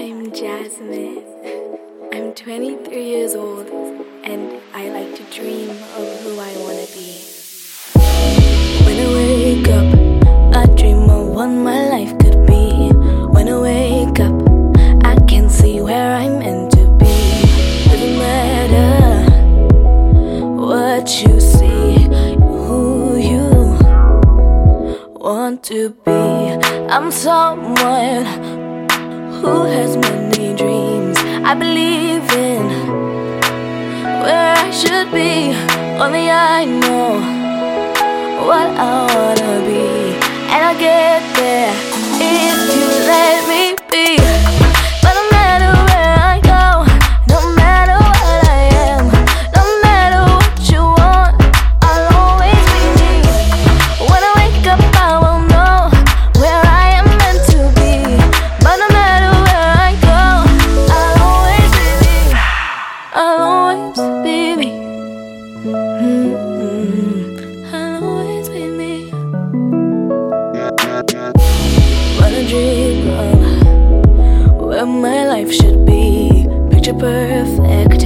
I'm Jasmine. I'm 23 years old and I like to dream of who I want to be. When I wake up, I dream of what my life could be. When I wake up, I can see where I'm meant to be. Doesn't matter what you see, who you want to be. I'm someone who has many dreams. I believe in where I should be. Only I know what I wanna be, and I'll get there if you let me be. But no matter where I go, no matter what I am, no matter what you want, I'll always be me. When I wake up, I will know where I am meant to be. But no matter where I go, I'll always be me. I'll always be me. I'll always be me. When I dream of where my life should be, picture perfect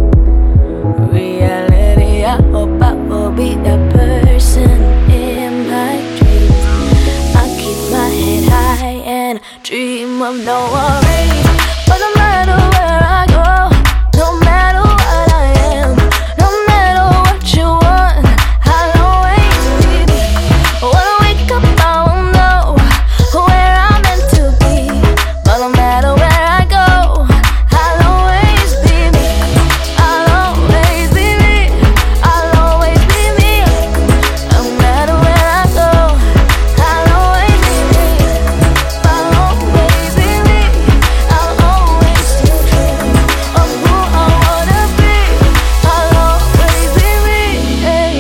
reality. I hope I will be that person in my dreams. I keep my head high and dream of no worries. But no matter where I go, no matter what I am, no matter what you want, I'll always be me. When I wake up, I will know where I'm meant to be. But no matter where I go, I'll always be me. I'll always be me. I'll always be me. No matter where I go, I'll always be me. I'll always be me. I'll always still dream of who I wanna be. I'll always be me. Hey.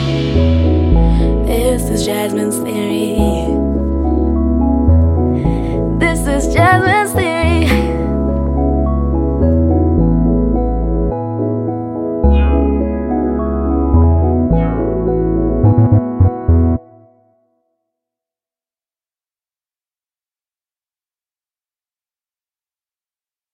This is Jasmine's theory. This is Jasmine's theory.